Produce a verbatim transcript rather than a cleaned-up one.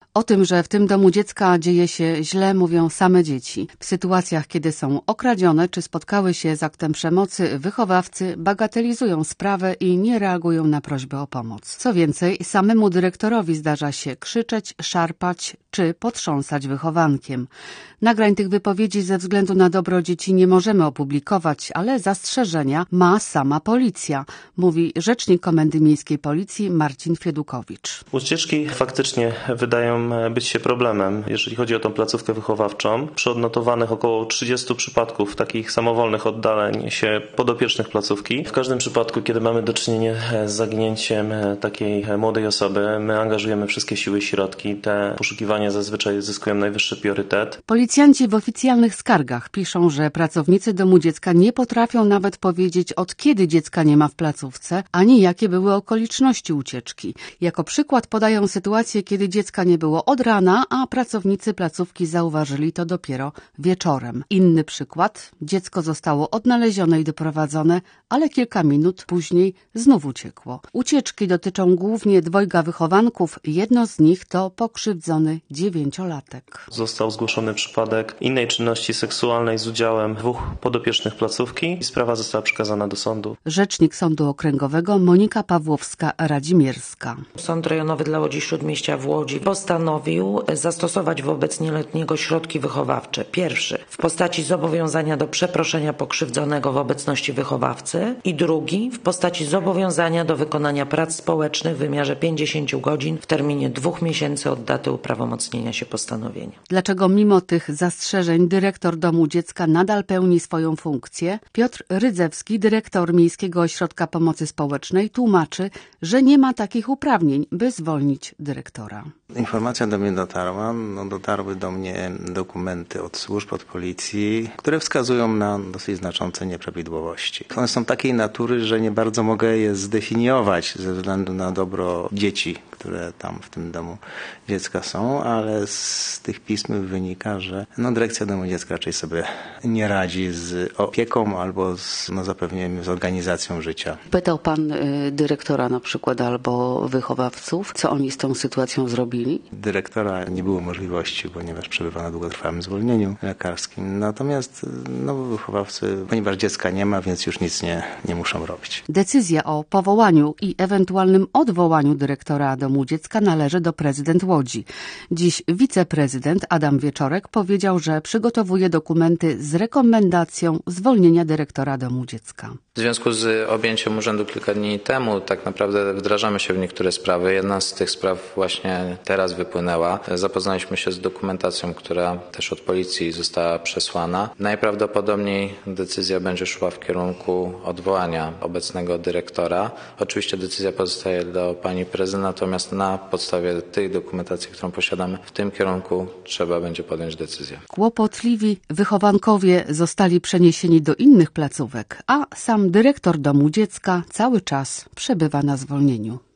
O tym, że w tym domu dziecka dzieje się źle, mówią same dzieci. W sytuacjach, kiedy są okradzione czy spotkały się z aktem przemocy, wychowawcy bagatelizują sprawę i nie reagują na prośbę o pomoc. Co więcej, samemu dyrektorowi zdarza się krzyczeć, szarpać czy potrząsać wychowankiem. Nagrań tych wypowiedzi ze względu na dobro dzieci nie możemy opublikować, ale zastrzeżenia ma sama policja, mówi rzecznik Komendy Miejskiej Policji Marcin Fiedukowicz. Ucieczki faktycznie wydają być się problemem, jeżeli chodzi o tą placówkę wychowawczą. Przy odnotowanych około trzydziestu przypadków takich samowolnych oddaleń się podopiecznych placówki. W każdym przypadku, kiedy mamy do czynienia z zaginięciem takiej młodej osoby, my angażujemy wszystkie siły i środki. Te poszukiwania zazwyczaj zyskują najwyższy priorytet. Policjanci w oficjalnych skargach piszą, że pracownicy domu dziecka nie potrafią nawet powiedzieć, od kiedy dziecka nie ma w placówce, ani jakie były okoliczności ucieczki. Jako przykład podają sytuację, kiedy dziecka nie było od rana, a pracownicy placówki zauważyli to dopiero wieczorem. Inny przykład. Dziecko zostało odnalezione i doprowadzone, ale kilka minut później znów uciekło. Ucieczki dotyczą głównie dwojga wychowanków. Jedno z nich to pokrzywdzony dziewięciolatek. Został zgłoszony przypadek innej czynności seksualnej z udziałem dwóch podopiecznych placówki i sprawa została przekazana do sądu. Rzecznik Sądu Okręgowego Monika Pawłowska-Radzimierska. Sąd Rejonowy dla Łodzi Śródmieścia w Łodzi postanowił zastosować wobec nieletniego środki wychowawcze. Pierwszy w postaci zobowiązania do przeproszenia pokrzywdzonego w obecności wychowawcy i drugi w postaci zobowiązania do wykonania prac społecznych w wymiarze pięćdziesięciu godzin w terminie dwóch miesięcy od daty uprawomocnienia się postanowienia. Dlaczego mimo tych zastrzeżeń dyrektor domu dziecka nadal pełni swoją funkcję? Piotr Rydzewski, dyrektor Miejskiego Ośrodka Pomocy Społecznej, tłumaczy, że nie ma takich uprawnień, by zwolnić dyrektora. Informacja do mnie dotarła, no dotarły do mnie dokumenty od służb, od policji, które wskazują na dosyć znaczące nieprawidłowości. One są takiej natury, że nie bardzo mogę je zdefiniować ze względu na dobro dzieci, które tam w tym domu dziecka są, ale z tych pism wynika, że no, dyrekcja domu dziecka raczej sobie nie radzi z opieką albo z no, zapewnieniem, z organizacją życia. Pytał pan y, dyrektora na przykład albo wychowawców, co oni z tą sytuacją zrobili? Dyrektora nie było możliwości, ponieważ przebywa na długotrwałym zwolnieniu lekarskim. Natomiast no, wychowawcy, ponieważ dziecka nie ma, więc już nic nie, nie muszą robić. Decyzja o powołaniu i ewentualnym odwołaniu dyrektora domu dziecka należy do prezydent Łodzi. Dziś wiceprezydent Adam Wieczorek powiedział, że przygotowuje dokumenty z rekomendacją zwolnienia dyrektora domu dziecka. W związku z objęciem urzędu kilka dni temu tak naprawdę wdrażamy się w niektóre sprawy. Jedna z tych spraw właśnie teraz wypłynęła. Zapoznaliśmy się z dokumentacją, która też od policji została przesłana. Najprawdopodobniej decyzja będzie szła w kierunku odwołania obecnego dyrektora. Oczywiście decyzja pozostaje do pani prezydent, natomiast na podstawie tej dokumentacji, którą posiadamy, w tym kierunku trzeba będzie podjąć decyzję. Kłopotliwi wychowankowie zostali przeniesieni do innych placówek, a sam dyrektor domu dziecka cały czas przebywa na zwolnieniu.